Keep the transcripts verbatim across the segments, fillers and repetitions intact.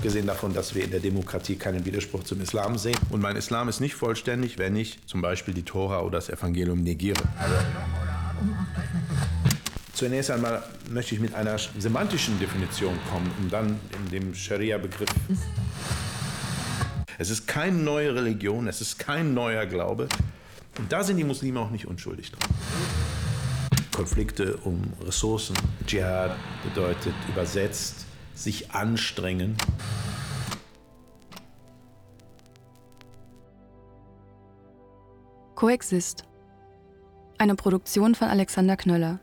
abgesehen davon, dass wir in der Demokratie keinen Widerspruch zum Islam sehen. Und mein Islam ist nicht vollständig, wenn ich zum Beispiel die Tora oder das Evangelium negiere. Also, zunächst einmal möchte ich mit einer semantischen Definition kommen, um dann in dem Scharia-Begriff. Es ist keine neue Religion, es ist kein neuer Glaube. Und da sind die Muslime auch nicht unschuldig dran. Konflikte um Ressourcen. Dschihad bedeutet übersetzt, sich anstrengen. Coexist. Eine Produktion von Alexander Knöller.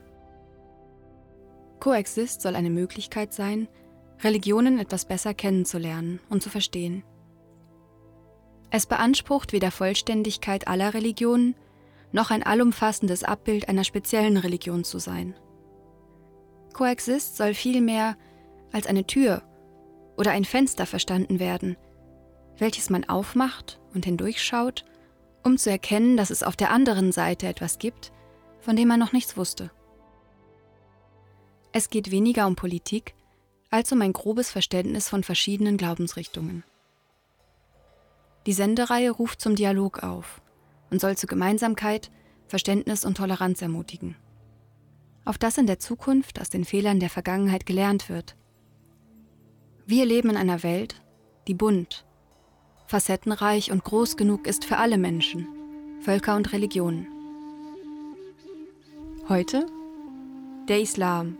Coexist soll eine Möglichkeit sein, Religionen etwas besser kennenzulernen und zu verstehen. Es beansprucht weder Vollständigkeit aller Religionen, noch ein allumfassendes Abbild einer speziellen Religion zu sein. Coexist soll vielmehr als eine Tür oder ein Fenster verstanden werden, welches man aufmacht und hindurchschaut, um zu erkennen, dass es auf der anderen Seite etwas gibt, von dem man noch nichts wusste. Es geht weniger um Politik, als um ein grobes Verständnis von verschiedenen Glaubensrichtungen. Die Sendereihe ruft zum Dialog auf und soll zu Gemeinsamkeit, Verständnis und Toleranz ermutigen. Auf das in der Zukunft aus den Fehlern der Vergangenheit gelernt wird. Wir leben in einer Welt, die bunt, facettenreich und groß genug ist für alle Menschen, Völker und Religionen. Heute der Islam.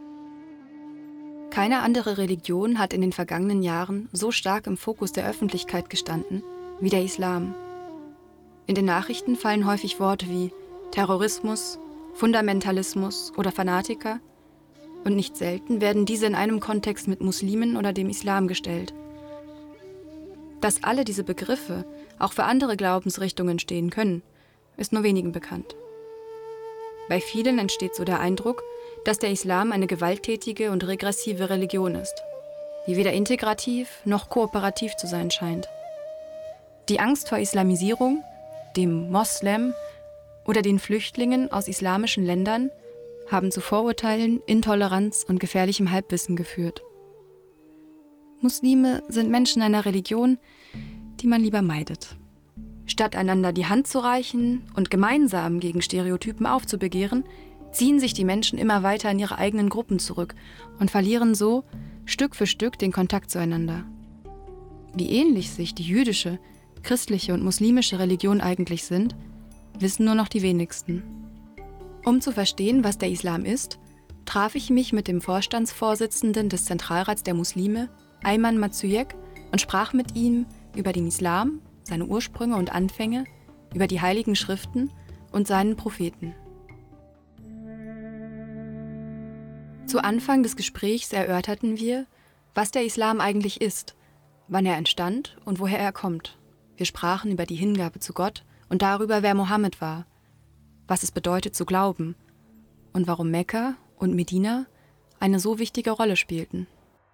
Keine andere Religion hat in den vergangenen Jahren so stark im Fokus der Öffentlichkeit gestanden wie der Islam. In den Nachrichten fallen häufig Worte wie Terrorismus, Fundamentalismus oder Fanatiker, und nicht selten werden diese in einem Kontext mit Muslimen oder dem Islam gestellt. Dass alle diese Begriffe auch für andere Glaubensrichtungen stehen können, ist nur wenigen bekannt. Bei vielen entsteht so der Eindruck, dass der Islam eine gewalttätige und regressive Religion ist, die weder integrativ noch kooperativ zu sein scheint. Die Angst vor Islamisierung, dem Moslem oder den Flüchtlingen aus islamischen Ländern haben zu Vorurteilen, Intoleranz und gefährlichem Halbwissen geführt. Muslime sind Menschen einer Religion, die man lieber meidet. Statt einander die Hand zu reichen und gemeinsam gegen Stereotypen aufzubegehren, ziehen sich die Menschen immer weiter in ihre eigenen Gruppen zurück und verlieren so Stück für Stück den Kontakt zueinander. Wie ähnlich sich die jüdische, christliche und muslimische Religion eigentlich sind, wissen nur noch die wenigsten. Um zu verstehen, was der Islam ist, traf ich mich mit dem Vorstandsvorsitzenden des Zentralrats der Muslime, Ayman Mazuyek, und sprach mit ihm über den Islam, seine Ursprünge und Anfänge, über die Heiligen Schriften und seinen Propheten. Zu Anfang des Gesprächs erörterten wir, was der Islam eigentlich ist, wann er entstand und woher er kommt. Wir sprachen über die Hingabe zu Gott und darüber, wer Mohammed war, was es bedeutet zu glauben und warum Mekka und Medina eine so wichtige Rolle spielten.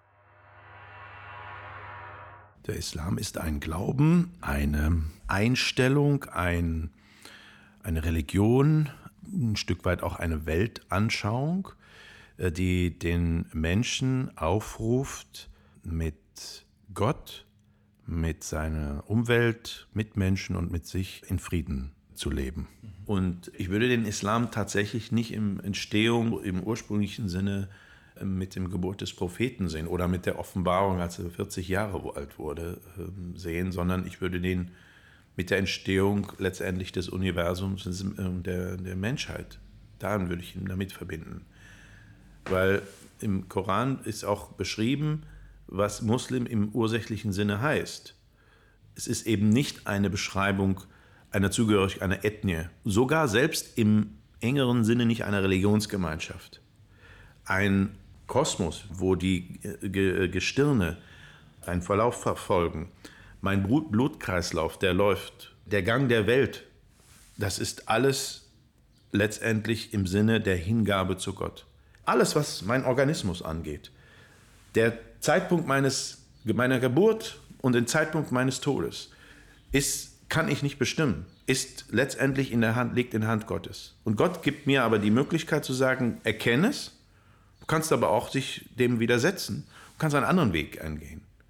Der Islam ist ein Glauben, eine Einstellung, ein, eine Religion, ein Stück weit auch eine Weltanschauung, die den Menschen aufruft, mit Gott, mit seiner Umwelt, mit Menschen und mit sich in Frieden zu leben. Und ich würde den Islam tatsächlich nicht im Entstehung, im ursprünglichen Sinne mit dem Geburt des Propheten sehen oder mit der Offenbarung, als er vierzig Jahre alt wurde, sehen, sondern ich würde den mit der Entstehung letztendlich des Universums, der, der Menschheit, daran würde ich ihn damit verbinden. Weil im Koran ist auch beschrieben, was Muslim im ursächlichen Sinne heißt. Es ist eben nicht eine Beschreibung einer Zugehörigkeit, einer Ethnie, sogar selbst im engeren Sinne nicht einer Religionsgemeinschaft. Ein Kosmos, wo die Gestirne einen Verlauf verfolgen, mein Blutkreislauf, der läuft, der Gang der Welt, das ist alles letztendlich im Sinne der Hingabe zu Gott. Alles, was meinen Organismus angeht. Der Zeitpunkt meines, meiner Geburt und den Zeitpunkt meines Todes ist, kann ich nicht bestimmen, ist letztendlich in der Hand, liegt in der Hand Gottes. Und Gott gibt mir aber die Möglichkeit zu sagen, erkenne es, du kannst aber auch dich dem widersetzen, du kannst einen anderen Weg eingehen.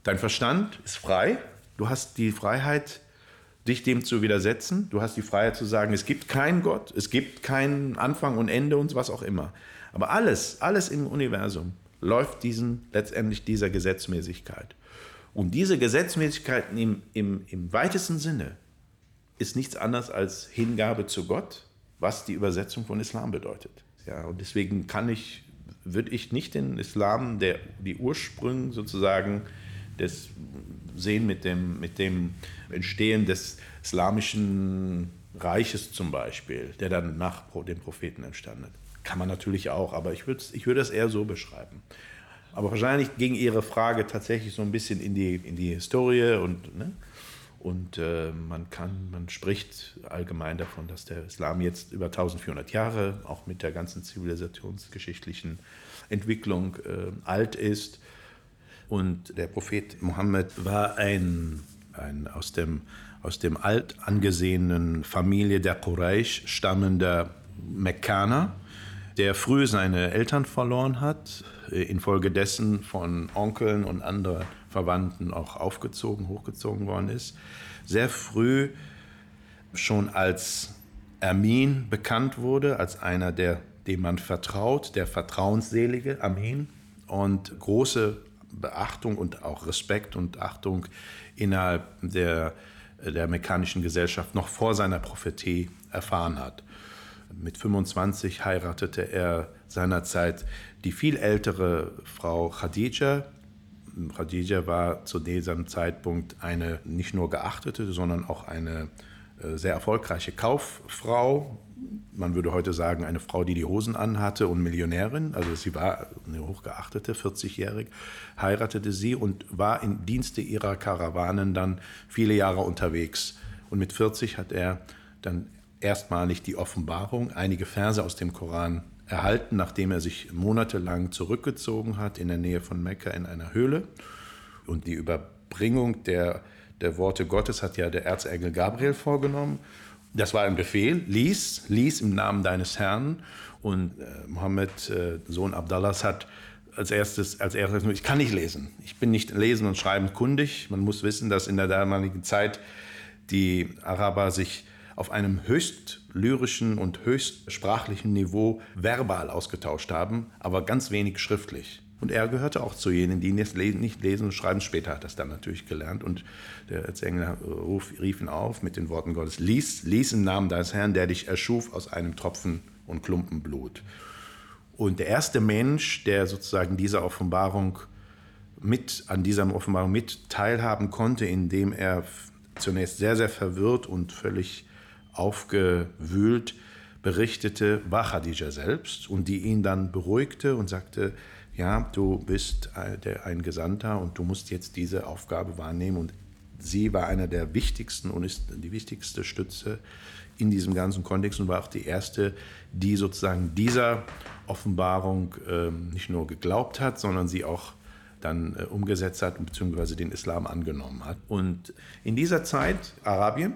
Dein Verstand ist frei. Du hast die Freiheit, dich dem zu widersetzen. Du hast die Freiheit zu sagen, es gibt keinen Gott, es gibt keinen Anfang und Ende und was auch immer. Aber alles, alles im Universum läuft diesen, letztendlich dieser Gesetzmäßigkeit. Und diese Gesetzmäßigkeit im, im, im weitesten Sinne ist nichts anderes als Hingabe zu Gott, was die Übersetzung von Islam bedeutet. Ja, und deswegen kann ich, würde ich nicht den Islam, der, die Ursprünge sozusagen des sehen mit dem, mit dem Entstehen des islamischen Reiches zum Beispiel, der dann nach dem Propheten entstanden ist. Kann man natürlich auch, aber ich würde ich würde es eher so beschreiben. Aber wahrscheinlich ging Ihre Frage tatsächlich so ein bisschen in die, in die Historie und, ne? und äh, man, kann, man spricht allgemein davon, dass der Islam jetzt über eintausendvierhundert Jahre, auch mit der ganzen zivilisationsgeschichtlichen Entwicklung, äh, alt ist. Und der Prophet Mohammed war ein, ein aus dem, aus dem alt angesehenen Familie der Quraysh stammender Mekkaner, der früh seine Eltern verloren hat, infolgedessen von Onkeln und anderen Verwandten auch aufgezogen, hochgezogen worden ist, sehr früh schon als Amin bekannt wurde, als einer, der, dem man vertraut, der Vertrauensselige, Amin, und große Beachtung und auch Respekt und Achtung innerhalb der, der mekkanischen Gesellschaft noch vor seiner Prophetie erfahren hat. Mit fünfundzwanzig heiratete er seinerzeit die viel ältere Frau Khadija. Khadija war zu diesem Zeitpunkt eine nicht nur geachtete, sondern auch eine sehr erfolgreiche Kauffrau. Man würde heute sagen, eine Frau, die die Hosen anhatte und Millionärin. Also sie war eine hochgeachtete, vierzigjährig, heiratete sie und war im Dienste ihrer Karawanen dann viele Jahre unterwegs. Und mit vierzig hat er dann erstmalig die Offenbarung, einige Verse aus dem Koran erhalten, nachdem er sich monatelang zurückgezogen hat in der Nähe von Mekka in einer Höhle. Und die Überbringung der, der Worte Gottes hat ja der Erzengel Gabriel vorgenommen. Das war ein Befehl, lies, lies im Namen deines Herrn. Und äh, Mohammed, äh, Sohn Abdallahs, hat als erstes, als erstes, ich kann nicht lesen. Ich bin nicht lesen und schreiben kundig. Man muss wissen, dass in der damaligen Zeit die Araber sich auf einem höchst lyrischen und höchst sprachlichen Niveau verbal ausgetauscht haben, aber ganz wenig schriftlich. Und er gehörte auch zu jenen, die nicht lesen und schreiben. Später hat er das dann natürlich gelernt. Und der Erzengel rief ihn auf mit den Worten Gottes: Lies, lies im Namen deines Herrn, der dich erschuf aus einem Tropfen und Klumpen Blut. Und der erste Mensch, der sozusagen dieser Offenbarung mit, an dieser Offenbarung mit teilhaben konnte, indem er zunächst sehr, sehr verwirrt und völlig aufgewühlt berichtete, war Khadija selbst, und die ihn dann beruhigte und sagte: Ja, du bist ein Gesandter und du musst jetzt diese Aufgabe wahrnehmen. Und sie war einer der wichtigsten und ist die wichtigste Stütze in diesem ganzen Kontext und war auch die erste, die sozusagen dieser Offenbarung äh, nicht nur geglaubt hat, sondern sie auch dann äh, umgesetzt hat bzw. den Islam angenommen hat. Und in dieser Zeit, Arabien,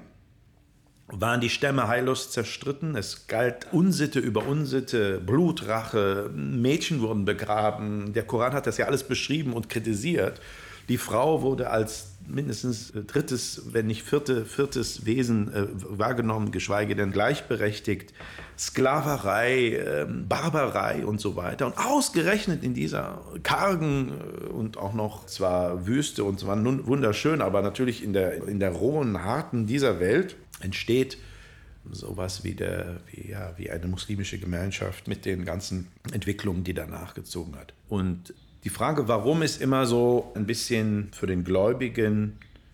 waren die Stämme heillos zerstritten. Es galt Unsitte über Unsitte, Blutrache, Mädchen wurden begraben. Der Koran hat das ja alles beschrieben und kritisiert. Die Frau wurde als mindestens drittes, wenn nicht vierte, viertes Wesen äh, wahrgenommen, geschweige denn gleichberechtigt. Sklaverei, äh, Barbarei und so weiter. Und ausgerechnet in dieser kargen und auch noch zwar Wüste und zwar wunderschön, aber natürlich in der, in der rohen, harten dieser Welt entsteht sowas wie, der, wie, ja, wie eine muslimische Gemeinschaft mit den ganzen Entwicklungen, die danach gezogen hat. Und die Frage, warum, ist immer so ein bisschen für den Gläubigen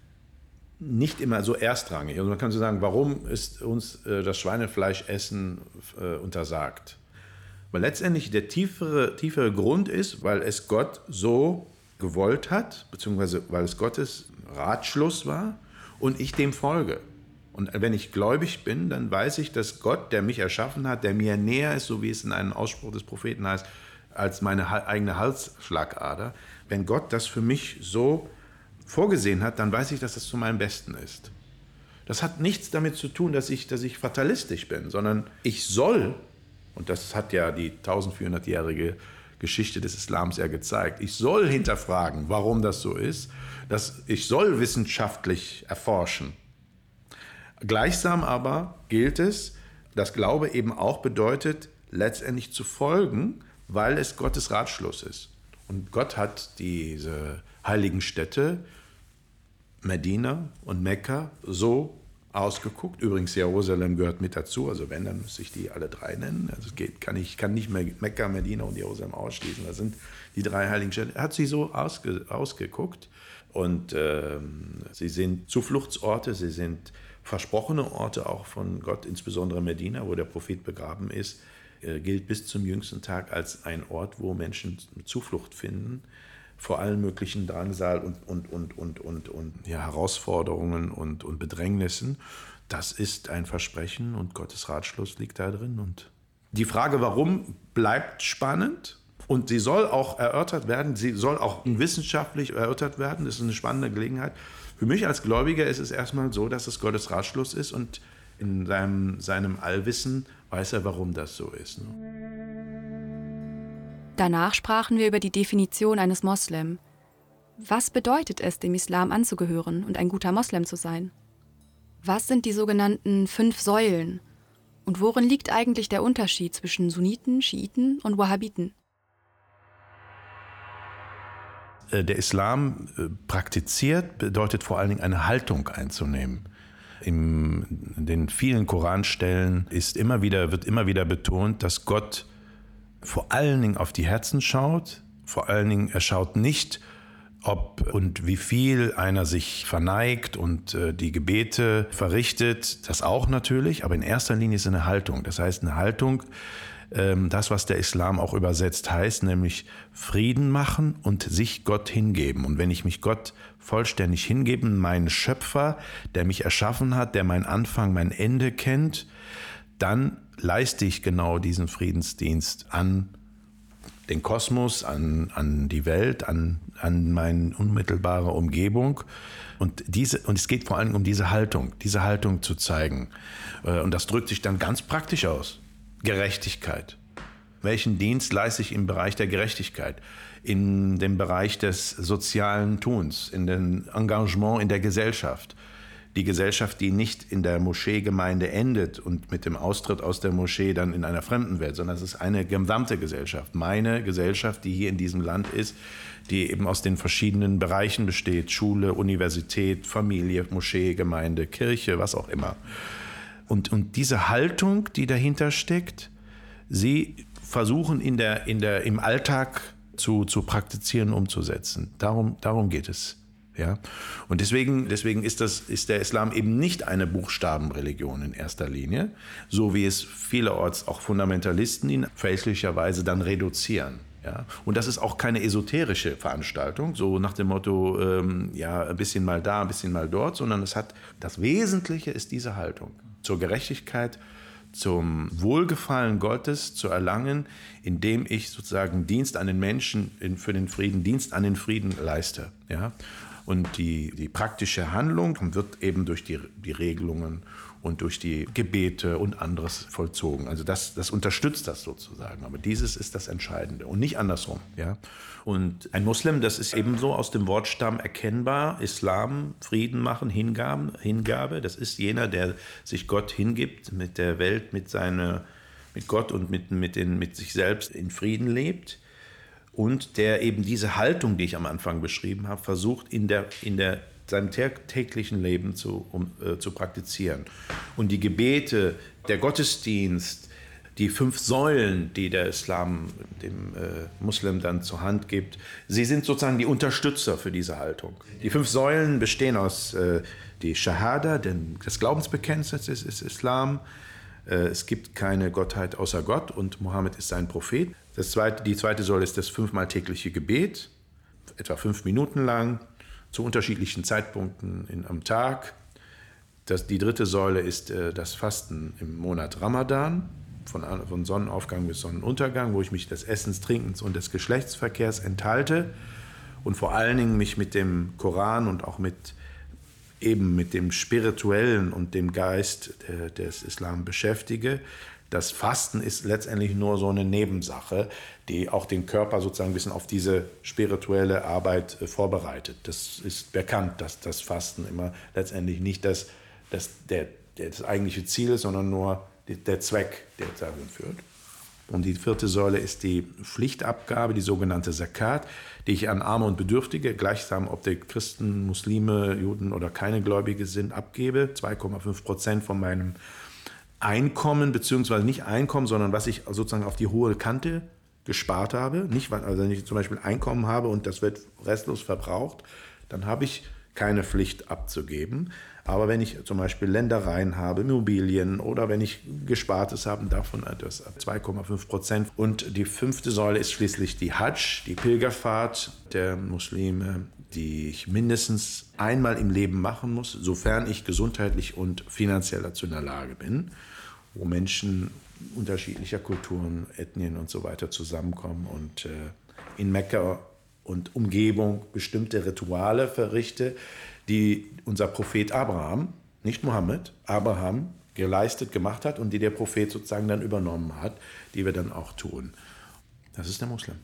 nicht immer so erstrangig. Also man kann so sagen, warum ist uns äh, das Schweinefleischessen äh, untersagt? Weil letztendlich der tiefere, tiefere Grund ist, weil es Gott so gewollt hat, beziehungsweise weil es Gottes Ratschluss war und ich dem folge. Und wenn ich gläubig bin, dann weiß ich, dass Gott, der mich erschaffen hat, der mir näher ist, so wie es in einem Ausspruch des Propheten heißt, als meine eigene Halsschlagader. Wenn Gott das für mich so vorgesehen hat, dann weiß ich, dass das zu meinem Besten ist. Das hat nichts damit zu tun, dass ich, dass ich fatalistisch bin, sondern ich soll, und das hat ja die eintausendvierhundertjährige Geschichte des Islams ja gezeigt. Ich soll hinterfragen, warum das so ist. Dass ich soll wissenschaftlich erforschen. Gleichsam aber gilt es, dass Glaube eben auch bedeutet, letztendlich zu folgen, weil es Gottes Ratschluss ist. Und Gott hat diese heiligen Städte, Medina und Mekka, so ausgeguckt. Übrigens, Jerusalem gehört mit dazu, also wenn, dann müsste ich die alle drei nennen. Also es geht, kann ich kann nicht mehr Mekka, Medina und Jerusalem ausschließen. Das sind die drei heiligen Städte. Er hat sie so ausge, ausgeguckt und äh, sie sind Zufluchtsorte, sie sind versprochene Orte auch von Gott, insbesondere Medina, wo der Prophet begraben ist, äh, gilt bis zum jüngsten Tag als ein Ort, wo Menschen Zuflucht finden vor allen möglichen Drangsal und, und, und, und, und, und ja, Herausforderungen und, und Bedrängnissen. Das ist ein Versprechen und Gottes Ratschluss liegt da drin. Und die Frage, warum, bleibt spannend und sie soll auch erörtert werden, sie soll auch wissenschaftlich erörtert werden, das ist eine spannende Gelegenheit. Für mich als Gläubiger ist es erstmal so, dass es Gottes Ratschluss ist und in seinem, seinem Allwissen weiß er, warum das so ist. Danach sprachen wir über die Definition eines Moslem. Was bedeutet es, dem Islam anzugehören und ein guter Moslem zu sein? Was sind die sogenannten fünf Säulen? Und worin liegt eigentlich der Unterschied zwischen Sunniten, Schiiten und Wahhabiten? Der Islam praktiziert, bedeutet vor allen Dingen eine Haltung einzunehmen. In den vielen Koranstellen ist immer wieder, wird immer wieder betont, dass Gott vor allen Dingen auf die Herzen schaut, vor allen Dingen er schaut nicht, ob und wie viel einer sich verneigt und äh, die Gebete verrichtet, das auch natürlich, aber in erster Linie ist es eine Haltung. Das heißt eine Haltung, ähm, das was der Islam auch übersetzt heißt, nämlich Frieden machen und sich Gott hingeben. Und wenn ich mich Gott vollständig hingebe, meinen Schöpfer, der mich erschaffen hat, der meinen Anfang, mein Ende kennt, dann leiste ich genau diesen Friedensdienst an den Kosmos, an, an die Welt, an, an meine unmittelbare Umgebung. Und, diese, und es geht vor allem um diese Haltung, diese Haltung zu zeigen. Und das drückt sich dann ganz praktisch aus. Gerechtigkeit. Welchen Dienst leiste ich im Bereich der Gerechtigkeit? In dem Bereich des sozialen Tuns, in dem Engagement in der Gesellschaft. Die Gesellschaft, die nicht in der Moscheegemeinde endet und mit dem Austritt aus der Moschee dann in einer fremden Welt, sondern es ist eine gesamte Gesellschaft. Meine Gesellschaft, die hier in diesem Land ist, die eben aus den verschiedenen Bereichen besteht. Schule, Universität, Familie, Moschee, Gemeinde, Kirche, was auch immer. Und, und diese Haltung, die dahinter steckt, sie versuchen in der, in der, im Alltag zu, zu praktizieren, umzusetzen. Darum, darum geht es. Ja? Und deswegen, deswegen ist, das, ist der Islam eben nicht eine Buchstabenreligion in erster Linie, so wie es vielerorts auch Fundamentalisten ihn fälschlicherweise dann reduzieren. Ja? Und das ist auch keine esoterische Veranstaltung, so nach dem Motto, ähm, ja, ein bisschen mal da, ein bisschen mal dort, sondern es hat, das Wesentliche ist diese Haltung zur Gerechtigkeit, zum Wohlgefallen Gottes zu erlangen, indem ich sozusagen Dienst an den Menschen in, für den Frieden, Dienst an den Frieden leiste. Ja? Und die, die praktische Handlung wird eben durch die, die Regelungen und durch die Gebete und anderes vollzogen. Also das, das unterstützt das sozusagen. Aber dieses ist das Entscheidende und nicht andersrum. Ja? Und ein Muslim, das ist ebenso aus dem Wortstamm erkennbar, Islam, Frieden machen, Hingaben, Hingabe, das ist jener, der sich Gott hingibt, mit der Welt, mit, seine, mit Gott und mit, mit, den, mit sich selbst in Frieden lebt. Und der eben diese Haltung, die ich am Anfang beschrieben habe, versucht in, der, in der, seinem täglichen Leben zu, um, äh, zu praktizieren. Und die Gebete, der Gottesdienst, die fünf Säulen, die der Islam dem äh, Muslim dann zur Hand gibt, sie sind sozusagen die Unterstützer für diese Haltung. Die fünf Säulen bestehen aus äh, die Shahada, den, das Glaubensbekenntnis des, des Islam. Äh, es gibt keine Gottheit außer Gott und Mohammed ist sein Prophet. Das zweite, die zweite Säule ist das fünfmal tägliche Gebet, etwa fünf Minuten lang, zu unterschiedlichen Zeitpunkten in, am Tag. Das, die dritte Säule ist äh, das Fasten im Monat Ramadan, von, von Sonnenaufgang bis Sonnenuntergang, wo ich mich des Essens, Trinkens und des Geschlechtsverkehrs enthalte und vor allen Dingen mich mit dem Koran und auch mit, eben mit dem Spirituellen und dem Geist äh, des Islam beschäftige. Das Fasten ist letztendlich nur so eine Nebensache, die auch den Körper sozusagen ein bisschen auf diese spirituelle Arbeit äh, vorbereitet. Das ist bekannt, dass das Fasten immer letztendlich nicht das, das, der, der, das eigentliche Ziel ist, sondern nur die, der Zweck, der dahin führt. Und die vierte Säule ist die Pflichtabgabe, die sogenannte Zakat, die ich an Arme und Bedürftige, gleichsam ob die Christen, Muslime, Juden oder keine Gläubige sind, abgebe. zwei Komma fünf Prozent von meinem Einkommen, beziehungsweise nicht Einkommen, sondern was ich sozusagen auf die hohe Kante gespart habe. Nicht, also wenn ich zum Beispiel Einkommen habe und das wird restlos verbraucht, dann habe ich keine Pflicht abzugeben. Aber wenn ich zum Beispiel Ländereien habe, Immobilien oder wenn ich Gespartes habe, davon etwas ab zwei Komma fünf Prozent. Und die fünfte Säule ist schließlich die Hajj, die Pilgerfahrt der Muslime, die ich mindestens einmal im Leben machen muss, sofern ich gesundheitlich und finanziell dazu in der Lage bin, wo Menschen unterschiedlicher Kulturen, Ethnien und so weiter zusammenkommen und äh, in Mekka und Umgebung bestimmte Rituale verrichte, die unser Prophet Abraham, nicht Mohammed, Abraham geleistet, gemacht hat und die der Prophet sozusagen dann übernommen hat, die wir dann auch tun. Das ist der Muslim.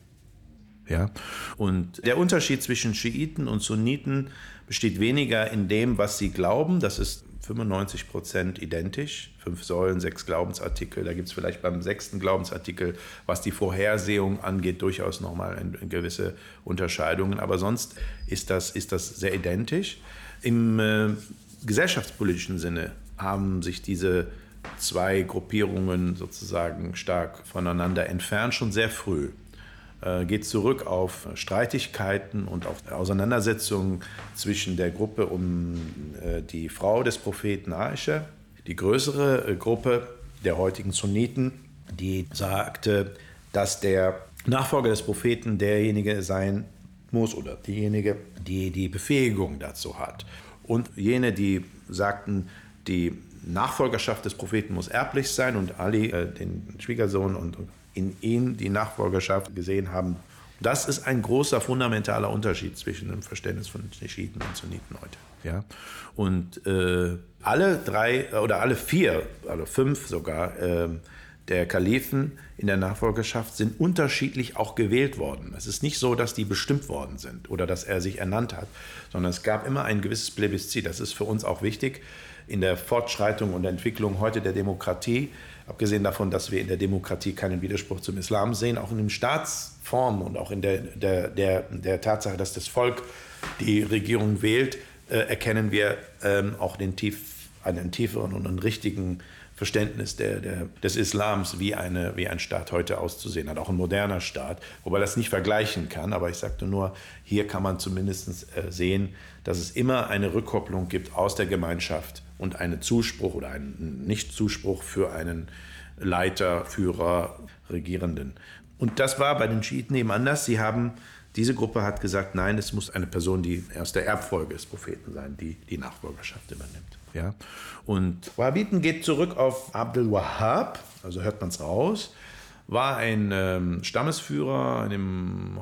Ja? Und der Unterschied zwischen Schiiten und Sunniten besteht weniger in dem, was sie glauben. Das ist fünfundneunzig Prozent identisch. Fünf Säulen, sechs Glaubensartikel. Da gibt es vielleicht beim sechsten Glaubensartikel, was die Vorhersehung angeht, durchaus nochmal ein, gewisse Unterscheidungen. Aber sonst ist das, ist das sehr identisch. Im äh, gesellschaftspolitischen Sinne haben sich diese zwei Gruppierungen sozusagen stark voneinander entfernt, schon sehr früh. Äh, geht zurück auf Streitigkeiten und auf Auseinandersetzungen zwischen der Gruppe um äh, die Frau des Propheten Aisha, die größere äh, Gruppe der heutigen Sunniten, die sagte, dass der Nachfolger des Propheten derjenige sein muss oder diejenige, die die Befähigung dazu hat. Und jene, die sagten, die Nachfolgerschaft des Propheten muss erblich sein und Ali, äh, den Schwiegersohn und in ihm die Nachfolgerschaft gesehen haben. Das ist ein großer, fundamentaler Unterschied zwischen dem Verständnis von Schiiten und Sunniten heute. Ja? Und äh, alle drei oder alle vier, also fünf sogar, äh, der Kalifen in der Nachfolgerschaft sind unterschiedlich auch gewählt worden. Es ist nicht so, dass die bestimmt worden sind oder dass er sich ernannt hat, sondern es gab immer ein gewisses Plebiszit. Das ist für uns auch wichtig in der Fortschreitung und Entwicklung heute der Demokratie. Abgesehen davon, dass wir in der Demokratie keinen Widerspruch zum Islam sehen, auch in den Staatsformen und auch in der, der, der, der Tatsache, dass das Volk die Regierung wählt, äh, erkennen wir ähm, auch den tief, einen tieferen und einen richtigen Verständnis der, der, des Islams, wie, eine, wie ein Staat heute auszusehen hat, auch ein moderner Staat, wobei das nicht vergleichen kann, aber ich sagte nur, hier kann man zumindest äh, sehen, dass es immer eine Rückkopplung gibt aus der Gemeinschaft und einen Zuspruch oder einen Nichtzuspruch für einen Leiter, Führer, Regierenden. Und das war bei den Schiiten eben anders. Sie haben, diese Gruppe hat gesagt, nein, es muss eine Person, die aus der Erbfolge des Propheten sein, die die Nachfolgerschaft übernimmt. Ja? Und Wahhabiten geht zurück auf Abdul Wahhab, also hört man es raus, war ein ähm, Stammesführer in dem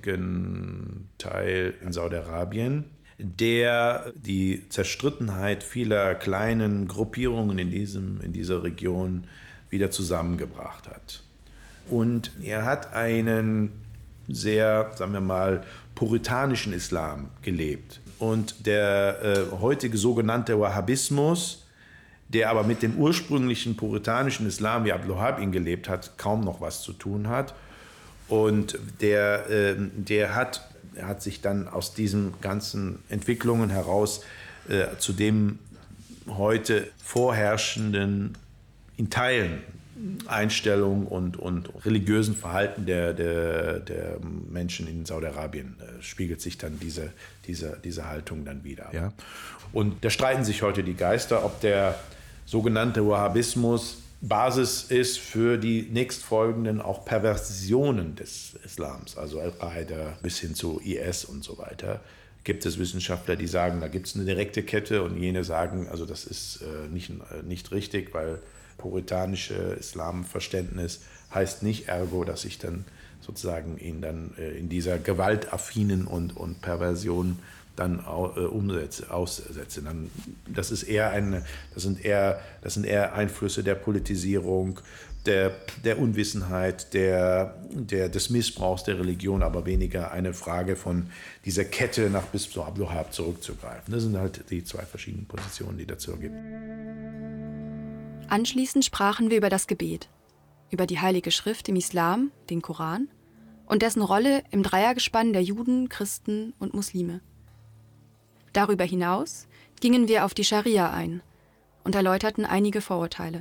heutigen Teil in Saudi-Arabien, der die Zerstrittenheit vieler kleinen Gruppierungen in, diesem, in dieser Region wieder zusammengebracht hat. Und er hat einen sehr, sagen wir mal, puritanischen Islam gelebt. Und der äh, heutige sogenannte Wahhabismus, der aber mit dem ursprünglichen puritanischen Islam, wie Abdul Wahhab ihn gelebt hat, kaum noch was zu tun hat. Und der, äh, der hat, er hat sich dann aus diesen ganzen Entwicklungen heraus äh, zu dem heute vorherrschenden, in Teilen, Einstellung und, und religiösen Verhalten der, der, der Menschen in Saudi-Arabien äh, spiegelt sich dann diese, diese, diese Haltung dann wieder. Ja? Und da streiten sich heute die Geister, ob der sogenannte Wahhabismus Basis ist für die nächstfolgenden auch Perversionen des Islams, also Al-Qaida bis hin zu I S und so weiter. Gibt es Wissenschaftler, die sagen, da gibt es eine direkte Kette, und jene sagen, also das ist äh, nicht, äh, nicht richtig, weil puritanische Islamverständnis heißt nicht ergo, dass ich dann sozusagen ihn dann äh, in dieser gewaltaffinen und, und Perversion dann äh, umsetze, aussetze. Dann, das ist eher eine, das sind eher, das sind eher Einflüsse der Politisierung, der, der Unwissenheit, der, der, des Missbrauchs der Religion, aber weniger eine Frage von dieser Kette nach bis zu Abdu'l-Wahhab zurückzugreifen. Das sind halt die zwei verschiedenen Positionen, die dazu ergeben. Anschließend sprachen wir über das Gebet, über die Heilige Schrift im Islam, den Koran, und dessen Rolle im Dreiergespann der Juden, Christen und Muslime. Darüber hinaus gingen wir auf die Scharia ein und erläuterten einige Vorurteile.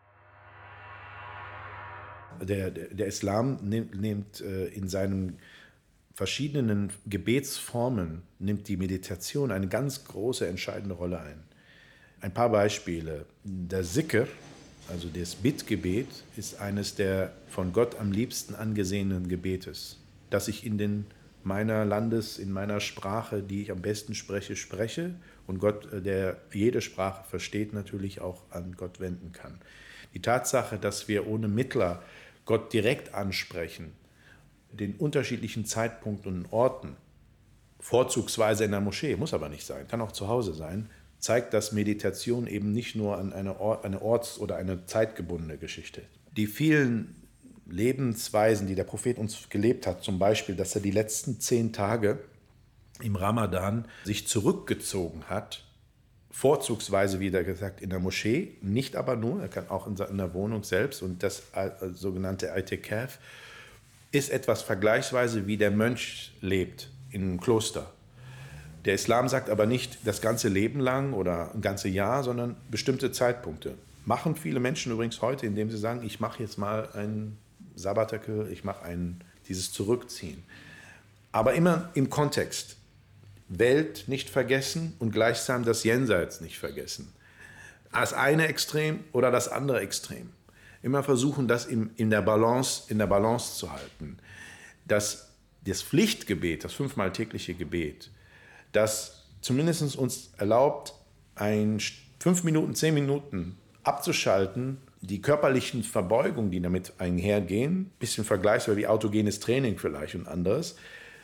Der, der, der Islam nimmt, nimmt äh, in seinen verschiedenen Gebetsformen, nimmt die Meditation eine ganz große, entscheidende Rolle ein. Ein paar Beispiele. Der Zikr, also das Bittgebet, ist eines der von Gott am liebsten angesehenen Gebetes, das ich in den, meiner Landes-, in meiner Sprache, die ich am besten spreche, spreche und Gott, der jede Sprache versteht, natürlich auch an Gott wenden kann. Die Tatsache, dass wir ohne Mittler Gott direkt ansprechen, den unterschiedlichen Zeitpunkten und Orten, vorzugsweise in der Moschee, muss aber nicht sein, kann auch zu Hause sein, zeigt, dass Meditation eben nicht nur an eine, Ort, eine orts- oder eine zeitgebundene Geschichte ist. Die vielen Lebensweisen, die der Prophet uns gelebt hat, zum Beispiel, dass er die letzten zehn Tage im Ramadan sich zurückgezogen hat, vorzugsweise, wie gesagt, in der Moschee, nicht aber nur, er kann auch in seiner Wohnung selbst, und das sogenannte I'tikaf ist etwas vergleichsweise, wie der Mönch lebt in einem Kloster. Der Islam sagt aber nicht das ganze Leben lang oder ein ganzes Jahr, sondern bestimmte Zeitpunkte. Machen viele Menschen übrigens heute, indem sie sagen, ich mache jetzt mal ein Sabbatical, ich mache ein, dieses Zurückziehen. Aber immer im Kontext. Welt nicht vergessen und gleichsam das Jenseits nicht vergessen. Das eine Extrem oder das andere Extrem. Immer versuchen, das in, in, der Balance, in der Balance zu halten. Das, das Pflichtgebet, das fünfmal tägliche Gebet, das zumindest uns erlaubt, ein fünf Minuten, zehn Minuten abzuschalten, die körperlichen Verbeugungen, die damit einhergehen, bisschen vergleichsweise wie autogenes Training vielleicht und anderes,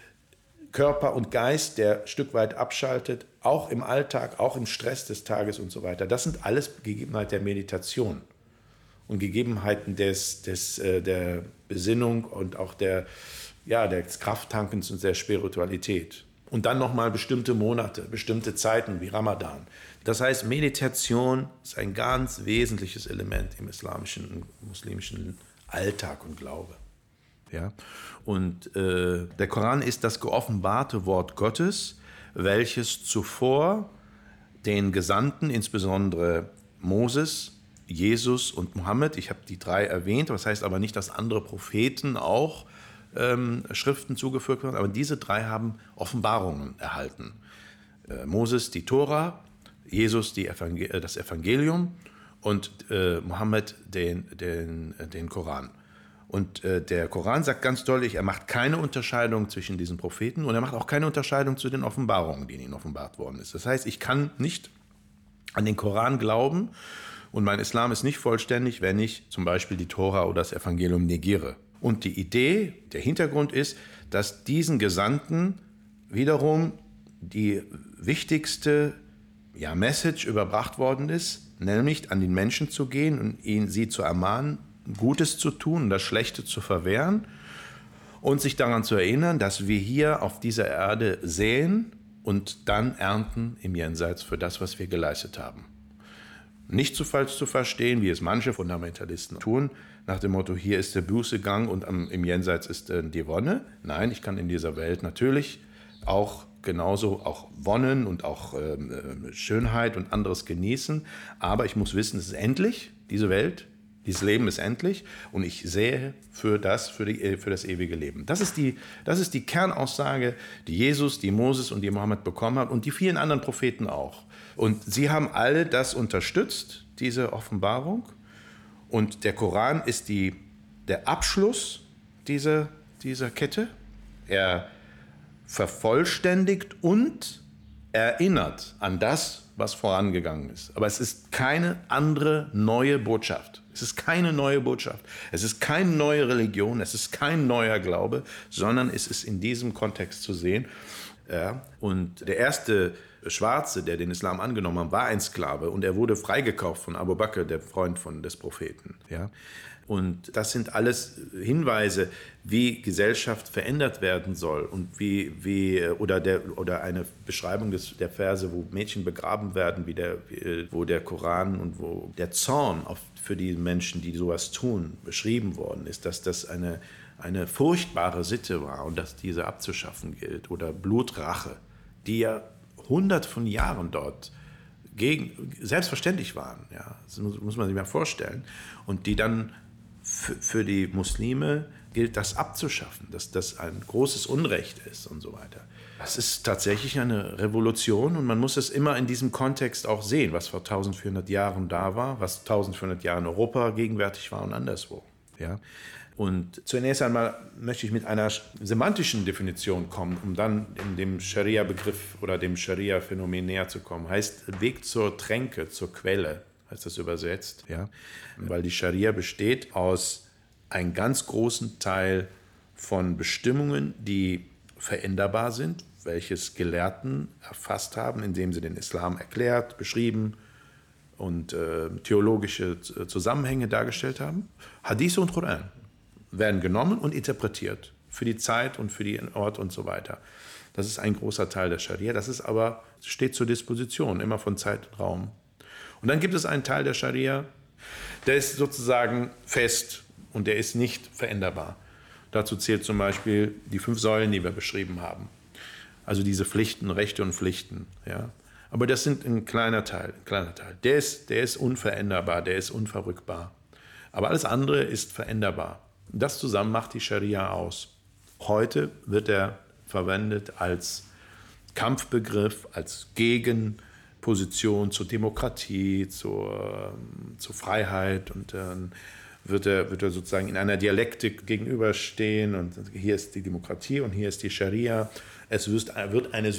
Körper und Geist, der ein Stück weit abschaltet, auch im Alltag, auch im Stress des Tages und so weiter. Das sind alles Gegebenheiten der Meditation und Gegebenheiten des, des, äh, der Besinnung und auch der, ja, des Krafttankens und der Spiritualität. Und dann nochmal bestimmte Monate, bestimmte Zeiten wie Ramadan. Das heißt, Meditation ist ein ganz wesentliches Element im islamischen und muslimischen Alltag und Glaube. Ja? Und äh, der Koran ist das geoffenbarte Wort Gottes, welches zuvor den Gesandten, insbesondere Moses, Jesus und Mohammed, ich habe die drei erwähnt, das heißt aber nicht, dass andere Propheten auch ähm, Schriften zugefügt werden, aber diese drei haben Offenbarungen erhalten. Äh, Moses die Tora, Jesus die Evangel- das Evangelium und äh, Mohammed den, den, den Koran. Und äh, der Koran sagt ganz deutlich, er macht keine Unterscheidung zwischen diesen Propheten und er macht auch keine Unterscheidung zu den Offenbarungen, die ihnen offenbart worden ist. Das heißt, ich kann nicht an den Koran glauben und mein Islam ist nicht vollständig, wenn ich zum Beispiel die Tora oder das Evangelium negiere. Und die Idee, der Hintergrund ist, dass diesen Gesandten wiederum die wichtigste ja, Message überbracht worden ist, nämlich an den Menschen zu gehen und ihn, sie zu ermahnen, Gutes zu tun und das Schlechte zu verwehren und sich daran zu erinnern, dass wir hier auf dieser Erde säen und dann ernten im Jenseits für das, was wir geleistet haben. Nicht zu falsch zu verstehen, wie es manche Fundamentalisten tun, nach dem Motto, hier ist der Bußegang und am, im Jenseits ist äh, die Wonne. Nein, ich kann in dieser Welt natürlich auch genauso auch Wonnen und auch äh, Schönheit und anderes genießen, aber ich muss wissen, es ist endlich, diese Welt. Dieses Leben ist endlich und ich sähe für das, für, die, für das ewige Leben. Das ist, die, das ist die Kernaussage, die Jesus, die Moses und die Mohammed bekommen haben und die vielen anderen Propheten auch. Und sie haben alle das unterstützt, diese Offenbarung. Und der Koran ist die, der Abschluss dieser, dieser Kette. Er vervollständigt und erinnert an das, was vorangegangen ist. Aber es ist keine andere neue Botschaft. Es ist keine neue Botschaft. Es ist keine neue Religion. Es ist kein neuer Glaube, sondern es ist in diesem Kontext zu sehen. Ja? Und der erste Schwarze, der den Islam angenommen hat, war ein Sklave und er wurde freigekauft von Abu Bakr, der Freund von des Propheten. Ja? Und das sind alles Hinweise, wie Gesellschaft verändert werden soll und wie, wie oder, der, oder eine Beschreibung des, der Verse, wo Mädchen begraben werden, wie der, wo der Koran und wo der Zorn auf, für die Menschen, die sowas tun, beschrieben worden ist, dass das eine, eine furchtbare Sitte war und dass diese abzuschaffen gilt. Oder Blutrache, die ja hundert von Jahren dort gegen, selbstverständlich waren. Ja, das muss man sich mal vorstellen. Und die dann für die Muslime gilt, das abzuschaffen, dass das ein großes Unrecht ist und so weiter. Das ist tatsächlich eine Revolution und man muss es immer in diesem Kontext auch sehen, was vor eintausendvierhundert Jahren da war, was eintausendvierhundert Jahren in Europa gegenwärtig war und anderswo. Ja? Und zunächst einmal möchte ich mit einer semantischen Definition kommen, um dann in dem Scharia-Begriff oder dem Scharia-Phänomen näher zu kommen. Heißt Weg zur Tränke, zur Quelle, heißt das übersetzt. Ja? Weil die Scharia besteht aus einem ganz großen Teil von Bestimmungen, die veränderbar sind, welches Gelehrten erfasst haben, indem sie den Islam erklärt, beschrieben und äh, theologische Zusammenhänge dargestellt haben. Hadith und Koran werden genommen und interpretiert für die Zeit und für den Ort und so weiter. Das ist ein großer Teil der Scharia. Das ist aber, steht zur Disposition, immer von Zeit und Raum. Und dann gibt es einen Teil der Scharia, der ist sozusagen fest und der ist nicht veränderbar. Dazu zählt zum Beispiel die fünf Säulen, die wir beschrieben haben. Also diese Pflichten, Rechte und Pflichten. Ja. Aber das sind ein kleiner Teil. Ein kleiner Teil. Der ist, der ist unveränderbar, der ist unverrückbar. Aber alles andere ist veränderbar. Das zusammen macht die Scharia aus. Heute wird er verwendet als Kampfbegriff, als Gegenposition zur Demokratie, zur, zur Freiheit und dann wird er, wird er sozusagen in einer Dialektik gegenüberstehen und hier ist die Demokratie und hier ist die Scharia. Es wird eine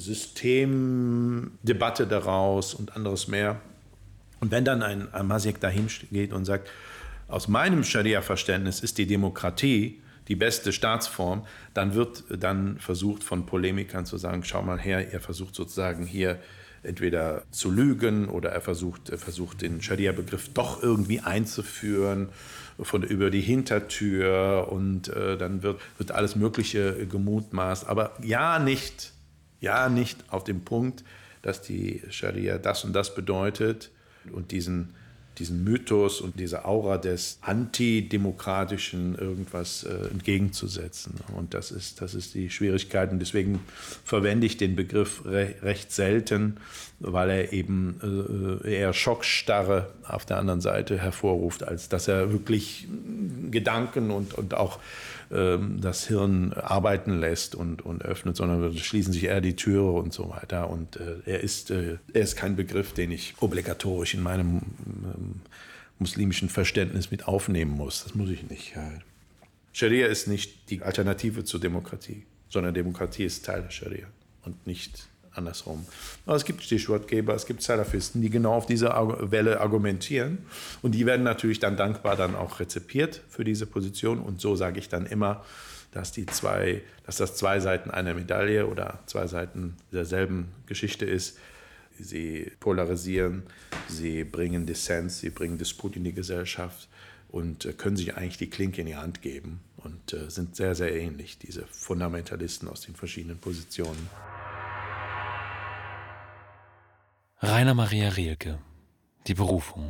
Systemdebatte daraus und anderes mehr. Und wenn dann ein Masjek dahin geht und sagt, aus meinem Scharia-Verständnis ist die Demokratie die beste Staatsform, dann wird dann versucht von Polemikern zu sagen, schau mal her, er versucht sozusagen hier entweder zu lügen oder er versucht, er versucht den Scharia-Begriff doch irgendwie einzuführen von über die Hintertür und äh, dann wird, wird alles Mögliche gemutmaßt. Aber ja nicht, ja nicht auf den Punkt, dass die Scharia das und das bedeutet und diesen diesen Mythos und diese Aura des Antidemokratischen irgendwas äh, entgegenzusetzen. Und das ist, das ist die Schwierigkeit. Und deswegen verwende ich den Begriff re- recht selten, weil er eben äh, eher Schockstarre auf der anderen Seite hervorruft, als dass er wirklich Gedanken und, und auch ähm, das Hirn arbeiten lässt und, und öffnet, sondern schließen sich eher die Türe und so weiter. Und äh, er, ist, äh, er ist kein Begriff, den ich obligatorisch in meinem ähm, muslimischen Verständnis mit aufnehmen muss. Das muss ich nicht. Ja. Scharia ist nicht die Alternative zur Demokratie, sondern Demokratie ist Teil der Scharia und nicht andersrum. Aber es gibt Stichwortgeber, es gibt Salafisten, die genau auf dieser Welle argumentieren und die werden natürlich dann dankbar dann auch rezipiert für diese Position und so sage ich dann immer, dass, die zwei, dass das zwei Seiten einer Medaille oder zwei Seiten derselben Geschichte ist. Sie polarisieren, sie bringen Dissens, sie bringen Disput in die Gesellschaft und können sich eigentlich die Klinke in die Hand geben und äh, sind sehr, sehr ähnlich, diese Fundamentalisten aus den verschiedenen Positionen. Rainer Maria Rilke, die Berufung.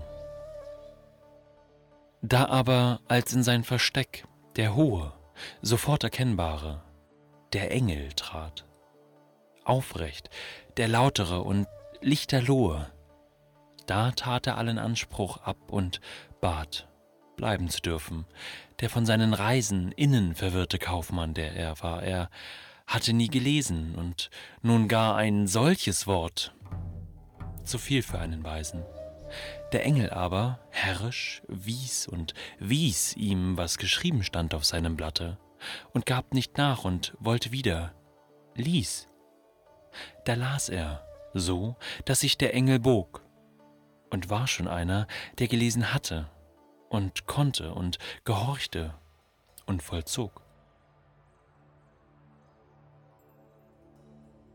Da aber, als in sein Versteck der hohe, sofort erkennbare, der Engel trat, aufrecht, der lautere und lichterlohe, da tat er allen Anspruch ab und bat, bleiben zu dürfen, der von seinen Reisen innen verwirrte Kaufmann, der er war. Er hatte nie gelesen und nun gar ein solches Wort, zu viel für einen Weisen. Der Engel aber, herrisch, wies und wies ihm, was geschrieben stand auf seinem Blatte, und gab nicht nach und wollte wieder, ließ. Da las er, so, dass sich der Engel bog, und war schon einer, der gelesen hatte, und konnte und gehorchte und vollzog.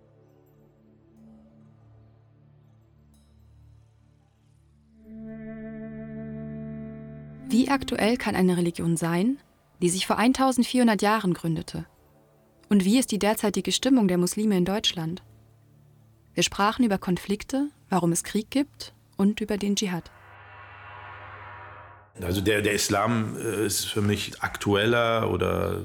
Wie aktuell kann eine Religion sein, die sich vor eintausendvierhundert Jahren gründete? Und wie ist die derzeitige Stimmung der Muslime in Deutschland? Wir sprachen über Konflikte, warum es Krieg gibt und über den Dschihad. Also der, der Islam ist für mich aktueller oder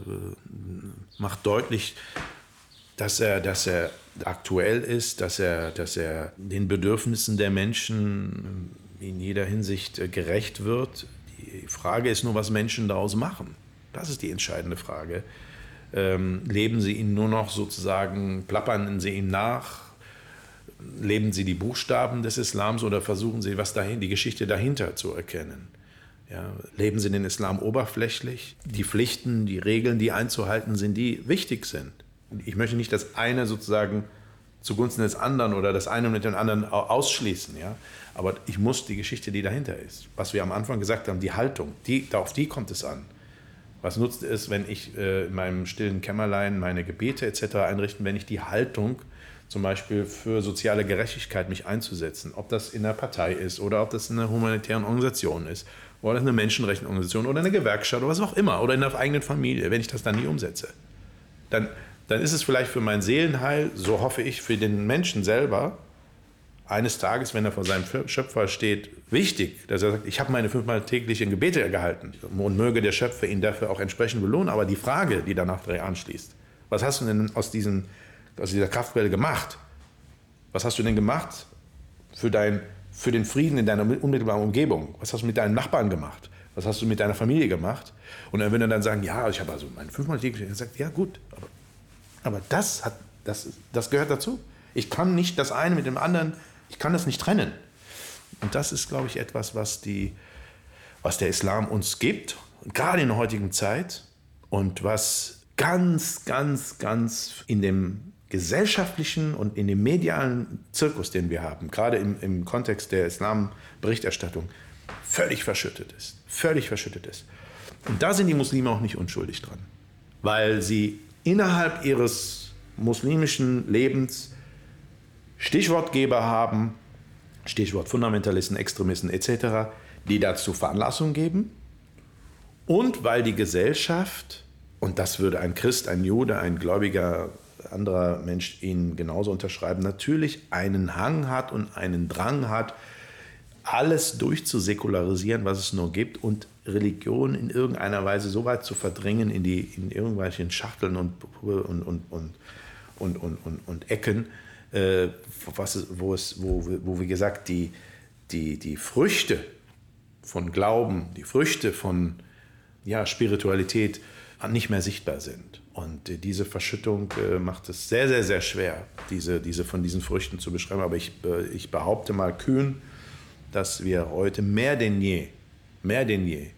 macht deutlich, dass er, dass er aktuell ist, dass er, dass er den Bedürfnissen der Menschen in jeder Hinsicht gerecht wird. Die Frage ist nur, was Menschen daraus machen. Das ist die entscheidende Frage. Ähm, leben sie ihn nur noch sozusagen, plappern sie ihm nach? Leben sie die Buchstaben des Islams oder versuchen sie, was dahin, die Geschichte dahinter zu erkennen? Ja, leben sie den Islam oberflächlich? Die Pflichten, die Regeln, die einzuhalten sind, die wichtig sind. Ich möchte nicht das eine sozusagen zugunsten des anderen oder das eine mit dem anderen ausschließen. Ja? Aber ich muss die Geschichte, die dahinter ist, was wir am Anfang gesagt haben, die Haltung, die, auf die kommt es an. Was nutzt es, wenn ich äh, in meinem stillen Kämmerlein meine Gebete et cetera einrichten, wenn ich die Haltung zum Beispiel für soziale Gerechtigkeit mich einzusetzen, ob das in der Partei ist oder ob das in einer humanitären Organisation ist oder eine Menschenrechtenorganisation oder eine Gewerkschaft oder was auch immer oder in der eigenen Familie, wenn ich das dann nie umsetze, dann, dann ist es vielleicht für mein Seelenheil, so hoffe ich, für den Menschen selber, eines Tages, wenn er vor seinem Schöpfer steht, wichtig, dass er sagt, ich habe meine fünfmal täglichen Gebete gehalten und möge der Schöpfer ihn dafür auch entsprechend belohnen. Aber die Frage, die danach anschließt, was hast du denn aus, diesen, aus dieser Kraftquelle gemacht? Was hast du denn gemacht für, dein, für den Frieden in deiner unmittelbaren Umgebung? Was hast du mit deinen Nachbarn gemacht? Was hast du mit deiner Familie gemacht? Und dann würde er dann sagen, ja, ich habe also meine fünfmal täglichen gesagt, ja gut, aber, aber das, hat, das, das gehört dazu. Ich kann nicht das eine mit dem anderen, ich kann das nicht trennen. Und das ist, glaube ich, etwas, was, die, was der Islam uns gibt, gerade in der heutigen Zeit, und was ganz, ganz, ganz in dem gesellschaftlichen und in dem medialen Zirkus, den wir haben, gerade im, im Kontext der Islam-Berichterstattung, völlig verschüttet ist. Völlig verschüttet ist. Und da sind die Muslime auch nicht unschuldig dran, weil sie innerhalb ihres muslimischen Lebens Stichwortgeber haben, Stichwort Fundamentalisten, Extremisten et cetera, die dazu Veranlassung geben. Und weil die Gesellschaft, und das würde ein Christ, ein Jude, ein gläubiger anderer Mensch ihnen genauso unterschreiben, natürlich einen Hang hat und einen Drang hat, alles durchzusäkularisieren, was es nur gibt, und Religion in irgendeiner Weise so weit zu verdrängen in, die, in irgendwelchen Schachteln und, und, und, und, und, und, und, und Ecken, äh, was, wo, es, wo, wo, wie gesagt, die, die, die Früchte von Glauben, die Früchte von ja, Spiritualität nicht mehr sichtbar sind. Und äh, diese Verschüttung äh, macht es sehr, sehr, sehr schwer, diese, diese von diesen Früchten zu beschreiben. Aber ich, äh, ich behaupte mal kühn, dass wir heute mehr denn je, mehr denn je,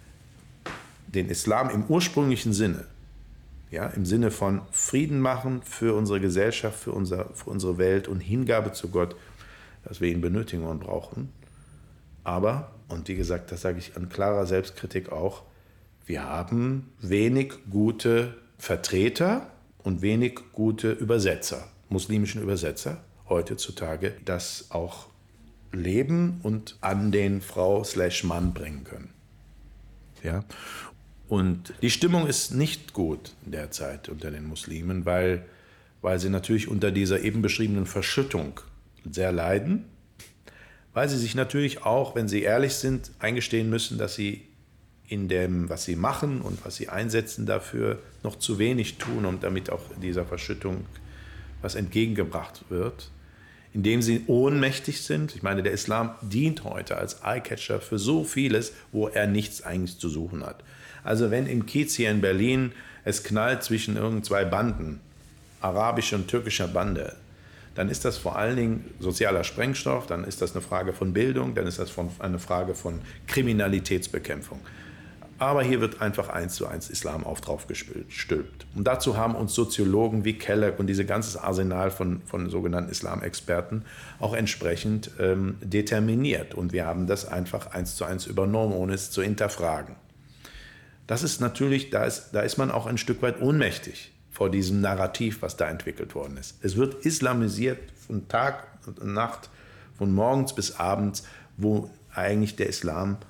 den Islam im ursprünglichen Sinne, ja, im Sinne von Frieden machen für unsere Gesellschaft, für, unser, für unsere Welt und Hingabe zu Gott, dass wir ihn benötigen und brauchen. Aber, und wie gesagt, das sage ich an klarer Selbstkritik auch, wir haben wenig gute Vertreter und wenig gute Übersetzer, muslimischen Übersetzer heutzutage, das auch leben und an den Frau slash Mann bringen können. Ja? Und die Stimmung ist nicht gut derzeit unter den Muslimen, weil, weil sie natürlich unter dieser eben beschriebenen Verschüttung sehr leiden, weil sie sich natürlich auch, wenn sie ehrlich sind, eingestehen müssen, dass sie in dem, was sie machen und was sie einsetzen dafür, noch zu wenig tun, um damit auch dieser Verschüttung was entgegengebracht wird, indem sie ohnmächtig sind. Ich meine, der Islam dient heute als Eyecatcher für so vieles, wo er nichts eigentlich zu suchen hat. Also wenn im Kiez hier in Berlin es knallt zwischen irgend zwei Banden, arabische und türkischer Bande, dann ist das vor allen Dingen sozialer Sprengstoff, dann ist das eine Frage von Bildung, dann ist das von, eine Frage von Kriminalitätsbekämpfung. Aber hier wird einfach eins zu eins Islam auf drauf gestülpt. Und dazu haben uns Soziologen wie Kellogg und dieses ganze Arsenal von, von sogenannten Islamexperten auch entsprechend ähm, determiniert. Und wir haben das einfach eins zu eins übernommen, ohne es zu hinterfragen. Das ist natürlich, da ist, da ist man auch ein Stück weit ohnmächtig vor diesem Narrativ, was da entwickelt worden ist. Es wird islamisiert von Tag und Nacht, von morgens bis abends, wo eigentlich der Islam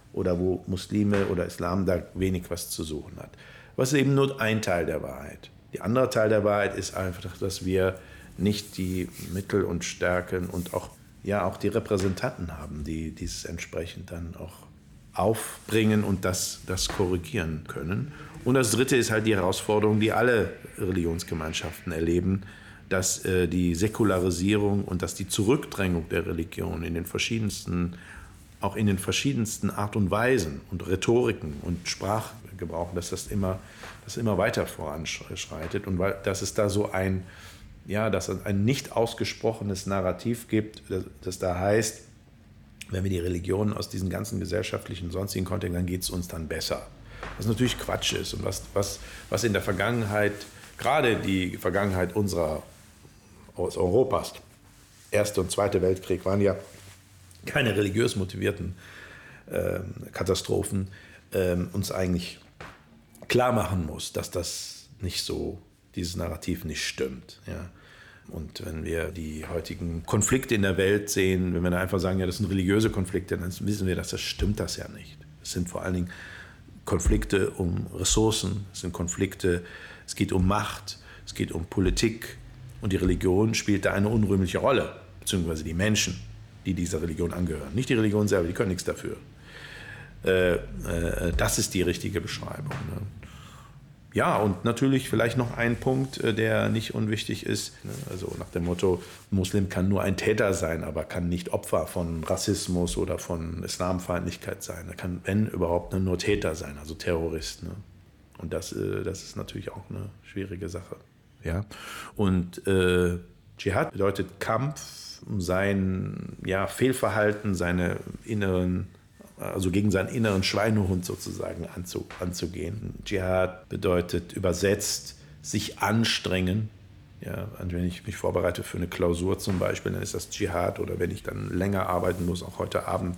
oder wo Muslime oder Islam da wenig was zu suchen hat. Was ist eben nur ein Teil der Wahrheit. Der andere Teil der Wahrheit ist einfach, dass wir nicht die Mittel und Stärken und auch, ja, auch die Repräsentanten haben, die dies entsprechend dann auch aufbringen und das, das korrigieren können. Und das Dritte ist halt die Herausforderung, die alle Religionsgemeinschaften erleben, dass äh, die Säkularisierung und dass die Zurückdrängung der Religion in den verschiedensten, auch in den verschiedensten Art und Weisen und Rhetoriken und Sprachgebrauch, dass das immer, das immer weiter voranschreitet und weil, dass es da so ein, ja, dass es ein nicht ausgesprochenes Narrativ gibt, das, das da heißt, wenn wir die Religion aus diesen ganzen gesellschaftlichen und sonstigen Kontexten, dann geht es uns dann besser. Was natürlich Quatsch ist und was, was, was in der Vergangenheit, gerade die Vergangenheit unserer, aus Europas, Erste und Zweite Weltkrieg waren ja keine religiös motivierten äh, Katastrophen, äh, uns eigentlich klar machen muss, dass das nicht so, dieses Narrativ nicht stimmt. Ja. Und wenn wir die heutigen Konflikte in der Welt sehen, wenn wir da einfach sagen, ja, das sind religiöse Konflikte, dann wissen wir, dass das stimmt das ja nicht. Es sind vor allen Dingen Konflikte um Ressourcen, es sind Konflikte, es geht um Macht, es geht um Politik und die Religion spielt da eine unrühmliche Rolle, beziehungsweise die Menschen, die dieser Religion angehören. Nicht die Religion selber, die können nichts dafür. Äh, äh, das ist die richtige Beschreibung. Ne? Ja, und natürlich vielleicht noch ein Punkt, der nicht unwichtig ist. Also nach dem Motto, ein Muslim kann nur ein Täter sein, aber kann nicht Opfer von Rassismus oder von Islamfeindlichkeit sein. Er kann, wenn überhaupt, nur Täter sein, also Terrorist. Ne? Und das, das ist natürlich auch eine schwierige Sache. Ja? Und äh, Dschihad bedeutet Kampf um sein ja, Fehlverhalten, seine inneren also gegen seinen inneren Schweinehund sozusagen anzu, anzugehen. Dschihad bedeutet übersetzt, sich anstrengen. Ja, wenn ich mich vorbereite für eine Klausur zum Beispiel, dann ist das Dschihad. Oder wenn ich dann länger arbeiten muss, auch heute Abend,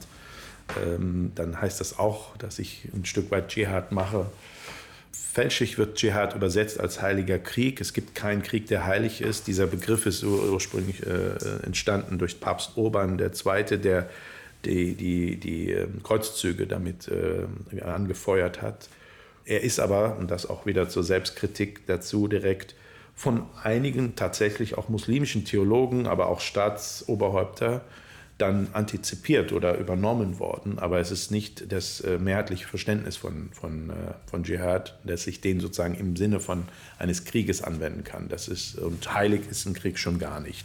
ähm, dann heißt das auch, dass ich ein Stück weit Dschihad mache. Fälschlich wird Dschihad übersetzt als heiliger Krieg. Es gibt keinen Krieg, der heilig ist. Dieser Begriff ist ursprünglich äh, entstanden durch Papst Urban der Zweite., der die, die, die Kreuzzüge damit äh, angefeuert hat. Er ist aber, und das auch wieder zur Selbstkritik dazu direkt, von einigen tatsächlich auch muslimischen Theologen, aber auch Staatsoberhäupter dann antizipiert oder übernommen worden. Aber es ist nicht das äh, mehrheitliche Verständnis von, von, äh, von Dschihad, dass ich den sozusagen im Sinne von eines Krieges anwenden kann. Das ist, und heilig ist ein Krieg schon gar nicht.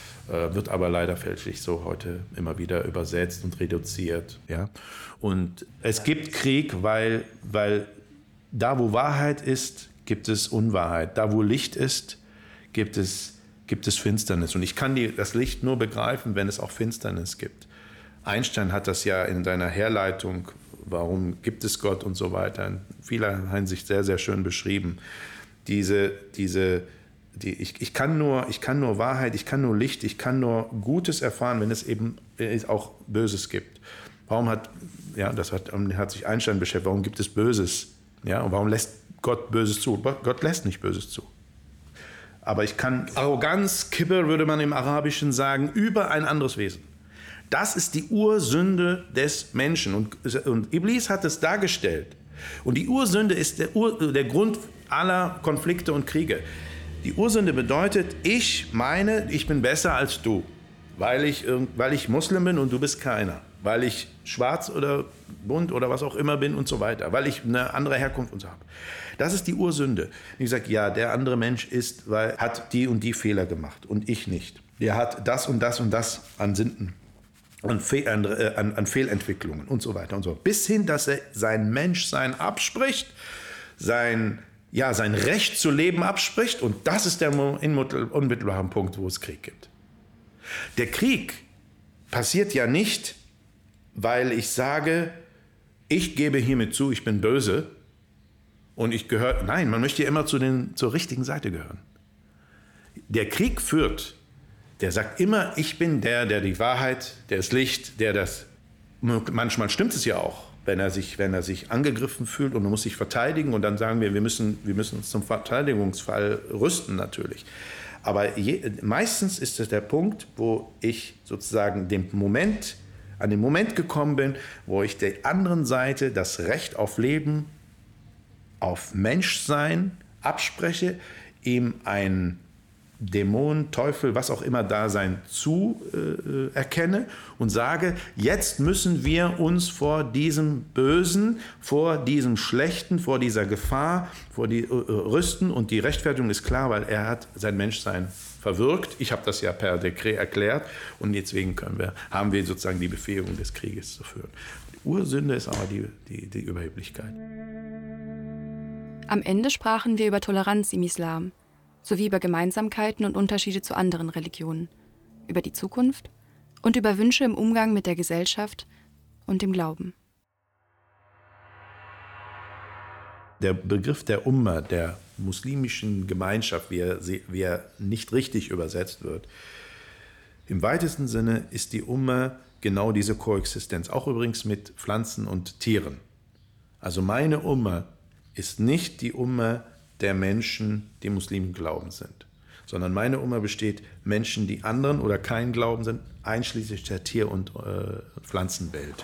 Wird aber leider fälschlich so heute immer wieder übersetzt und reduziert. Ja? Und es gibt Krieg, weil, weil da, wo Wahrheit ist, gibt es Unwahrheit. Da, wo Licht ist, gibt es, gibt es Finsternis. Und ich kann die, das Licht nur begreifen, wenn es auch Finsternis gibt. Einstein hat das ja in seiner Herleitung, warum gibt es Gott und so weiter, in vieler Hinsicht sehr, sehr schön beschrieben. Diese, diese Die, ich, ich, kann nur, ich kann nur Wahrheit, ich kann nur Licht, ich kann nur Gutes erfahren, wenn es eben auch Böses gibt. Warum hat, ja, das hat, hat sich Einstein beschäftigt, warum gibt es Böses? Ja, und warum lässt Gott Böses zu? Gott lässt nicht Böses zu. Aber ich kann Arroganz, Kibber würde man im Arabischen sagen, über ein anderes Wesen. Das ist die Ursünde des Menschen. Und, und Iblis hat es dargestellt. Und die Ursünde ist der, Ur, der Grund aller Konflikte und Kriege. Die Ursünde bedeutet, ich meine, ich bin besser als du, weil ich, weil ich Muslim bin und du bist keiner, weil ich schwarz oder bunt oder was auch immer bin und so weiter, weil ich eine andere Herkunft und so habe. Das ist die Ursünde. Ich sage, ja, der andere Mensch ist, weil, hat die und die Fehler gemacht und ich nicht. Der hat das und das und das an Sünden, an, Fe- an, an, an Fehlentwicklungen und so weiter und so. Bis hin, dass er sein Menschsein abspricht, sein ja, sein Recht zu leben abspricht. Und das ist der unmittelbare Punkt, wo es Krieg gibt. Der Krieg passiert ja nicht, weil ich sage, ich gebe hiermit zu, ich bin böse und ich gehöre. Nein, man möchte ja immer zu den, zur richtigen Seite gehören. Der Krieg führt, der sagt immer, ich bin der, der die Wahrheit, der das Licht, der das. Manchmal stimmt es ja auch. Wenn er, sich, wenn er sich angegriffen fühlt und er muss sich verteidigen und dann sagen wir, wir müssen, wir müssen uns zum Verteidigungsfall rüsten natürlich. Aber je, meistens ist es der Punkt, wo ich sozusagen den Moment an den Moment gekommen bin, wo ich der anderen Seite das Recht auf Leben, auf Menschsein abspreche, ihm ein Dämon, Teufel, was auch immer da sein zu äh, erkenne und sage, jetzt müssen wir uns vor diesem Bösen, vor diesem Schlechten, vor dieser Gefahr, vor die äh, rüsten, und die Rechtfertigung ist klar, weil er hat sein Menschsein verwirkt. Ich habe das ja per Dekret erklärt und deswegen können wir, haben wir sozusagen die Befähigung des Krieges zu führen. Die Ursünde ist aber die, die, die Überheblichkeit. Am Ende sprachen wir über Toleranz im Islam, sowie über Gemeinsamkeiten und Unterschiede zu anderen Religionen, über die Zukunft und über Wünsche im Umgang mit der Gesellschaft und dem Glauben. Der Begriff der Umma, der muslimischen Gemeinschaft, wie er, wie er nicht richtig übersetzt wird, im weitesten Sinne ist die Umma genau diese Koexistenz, auch übrigens mit Pflanzen und Tieren. Also meine Umma ist nicht die Umma der Menschen, die Muslimen glauben sind, sondern meine Umma besteht Menschen, die anderen oder keinen Glauben sind, einschließlich der Tier- und äh, Pflanzenwelt.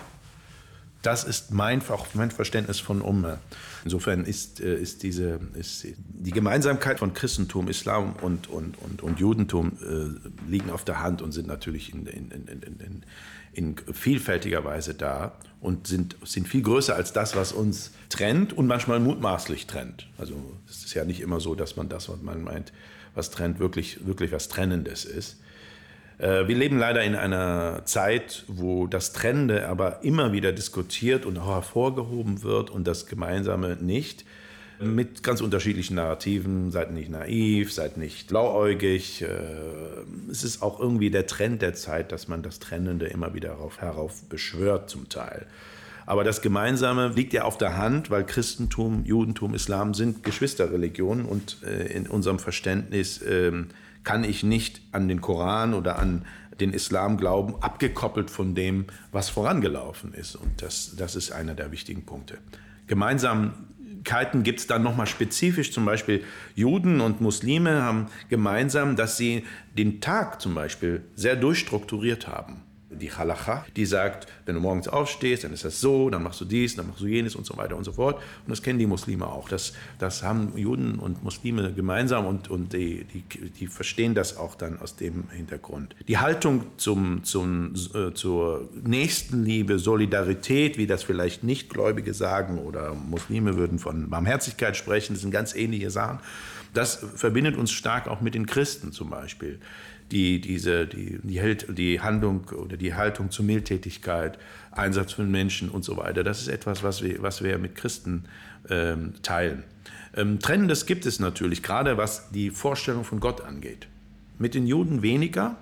Das ist mein, auch mein Verständnis von Umma. Insofern ist, äh, ist, diese, ist die Gemeinsamkeit von Christentum, Islam und, und, und, und Judentum äh, liegen auf der Hand und sind natürlich in, in, in, in, in vielfältiger Weise da und sind, sind viel größer als das, was uns trennt und manchmal mutmaßlich trennt. Also es ist ja nicht immer so, dass man das, was man meint, was trennt, wirklich, wirklich was Trennendes ist. Wir leben leider in einer Zeit, wo das Trennende aber immer wieder diskutiert und auch hervorgehoben wird und das Gemeinsame nicht. Mit ganz unterschiedlichen Narrativen, seid nicht naiv, seid nicht blauäugig. Es ist auch irgendwie der Trend der Zeit, dass man das Trennende immer wieder herauf, herauf beschwört zum Teil. Aber das Gemeinsame liegt ja auf der Hand, weil Christentum, Judentum, Islam sind Geschwisterreligionen und in unserem Verständnis kann ich nicht an den Koran oder an den Islam glauben, abgekoppelt von dem, was vorangelaufen ist. Und das, das ist einer der wichtigen Punkte. Gemeinsamkeiten gibt es dann nochmal spezifisch, zum Beispiel Juden und Muslime haben gemeinsam, dass sie den Tag zum Beispiel sehr durchstrukturiert haben. Die Halacha, die sagt, wenn du morgens aufstehst, dann ist das so, dann machst du dies, dann machst du jenes und so weiter und so fort. Und das kennen die Muslime auch. Das, das haben Juden und Muslime gemeinsam und, und die, die, die verstehen das auch dann aus dem Hintergrund. Die Haltung zum, zum, äh, zur Nächstenliebe, Solidarität, wie das vielleicht Nichtgläubige sagen oder Muslime würden von Barmherzigkeit sprechen, das sind ganz ähnliche Sachen. Das verbindet uns stark auch mit den Christen zum Beispiel. Die, diese, die, die, die Handlung oder die Haltung zur Mildtätigkeit, Einsatz für den Menschen und so weiter, das ist etwas, was wir, was wir mit Christen ähm, teilen. Ähm, Trennendes gibt es natürlich, gerade was die Vorstellung von Gott angeht. Mit den Juden weniger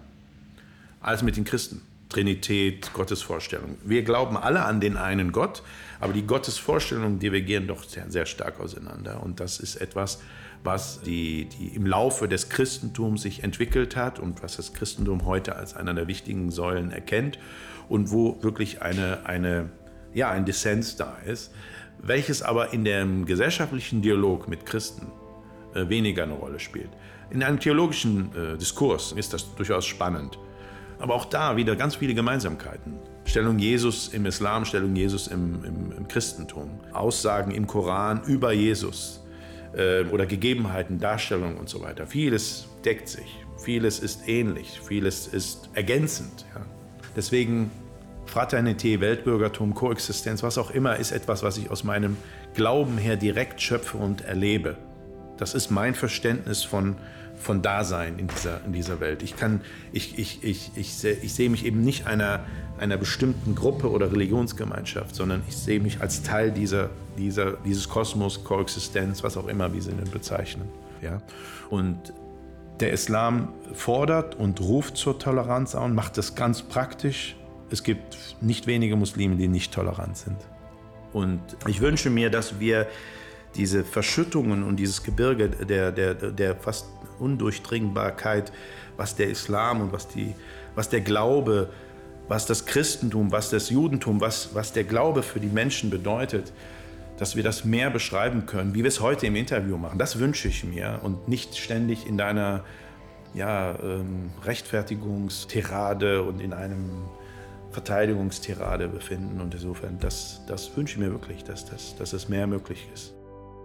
als mit den Christen. Trinität, Gottesvorstellung. Wir glauben alle an den einen Gott, aber die Gottesvorstellungen divergieren doch sehr, sehr stark auseinander. Und das ist etwas, was die, die im Laufe des Christentums sich entwickelt hat und was das Christentum heute als einer der wichtigen Säulen erkennt und wo wirklich eine, eine, ja, ein Dissens da ist, welches aber in dem gesellschaftlichen Dialog mit Christen äh, weniger eine Rolle spielt. In einem theologischen äh, Diskurs ist das durchaus spannend. Aber auch da wieder ganz viele Gemeinsamkeiten. Stellung Jesus im Islam, Stellung Jesus im, im, im Christentum. Aussagen im Koran über Jesus äh, oder Gegebenheiten, Darstellungen und so weiter. Vieles deckt sich, vieles ist ähnlich, vieles ist ergänzend. Ja. Deswegen Fraternität, Weltbürgertum, Koexistenz, was auch immer, ist etwas, was ich aus meinem Glauben her direkt schöpfe und erlebe. Das ist mein Verständnis von von Dasein in dieser, in dieser Welt. Ich, kann, ich, ich, ich, ich, seh, ich sehe mich eben nicht einer, einer bestimmten Gruppe oder Religionsgemeinschaft, sondern ich sehe mich als Teil dieser, dieser, dieses Kosmos, Koexistenz, was auch immer wir sie denn bezeichnen. Ja? Und der Islam fordert und ruft zur Toleranz an, macht das ganz praktisch. Es gibt nicht wenige Muslime, die nicht tolerant sind. Und ich wünsche mir, dass wir diese Verschüttungen und dieses Gebirge der, der, der fast Undurchdringbarkeit, was der Islam und was, die, was der Glaube, was das Christentum, was das Judentum, was, was der Glaube für die Menschen bedeutet, dass wir das mehr beschreiben können, wie wir es heute im Interview machen. Das wünsche ich mir und nicht ständig in deiner ja, ähm, Rechtfertigungstirade und in einem Verteidigungstirade befinden. Und insofern, das, das wünsche ich mir wirklich, dass, das, dass es mehr möglich ist.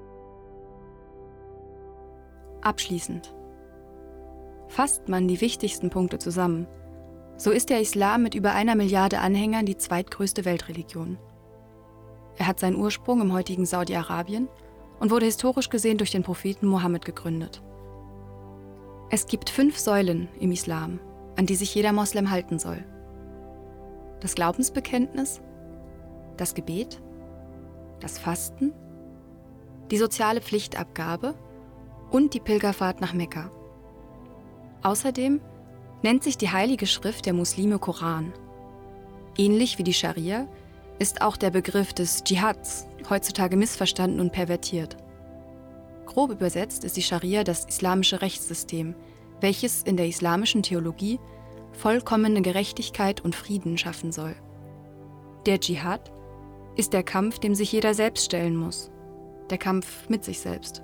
Abschließend. Fasst man die wichtigsten Punkte zusammen, so ist der Islam mit über einer Milliarde Anhängern die zweitgrößte Weltreligion. Er hat seinen Ursprung im heutigen Saudi-Arabien und wurde historisch gesehen durch den Propheten Mohammed gegründet. Es gibt fünf Säulen im Islam, an die sich jeder Moslem halten soll. Das Glaubensbekenntnis, das Gebet, das Fasten, die soziale Pflichtabgabe und die Pilgerfahrt nach Mekka. Außerdem nennt sich die Heilige Schrift der Muslime Koran. Ähnlich wie die Scharia ist auch der Begriff des Dschihads heutzutage missverstanden und pervertiert. Grob übersetzt ist die Scharia das islamische Rechtssystem, welches in der islamischen Theologie vollkommene Gerechtigkeit und Frieden schaffen soll. Der Dschihad ist der Kampf, dem sich jeder selbst stellen muss, der Kampf mit sich selbst.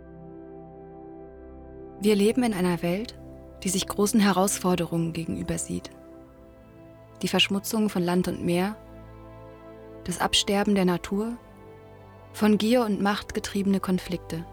Wir leben in einer Welt, die sich großen Herausforderungen gegenüber sieht. Die Verschmutzung von Land und Meer, das Absterben der Natur, von Gier und Macht getriebene Konflikte.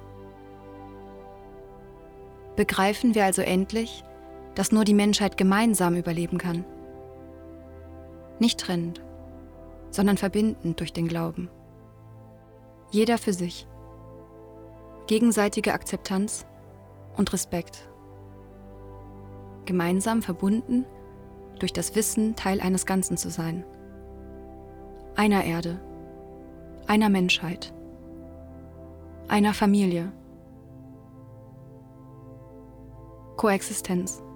Begreifen wir also endlich, dass nur die Menschheit gemeinsam überleben kann. Nicht trennend, sondern verbindend durch den Glauben. Jeder für sich. Gegenseitige Akzeptanz und Respekt. Gemeinsam verbunden durch das Wissen, Teil eines Ganzen zu sein. Einer Erde, einer Menschheit, einer Familie. Koexistenz.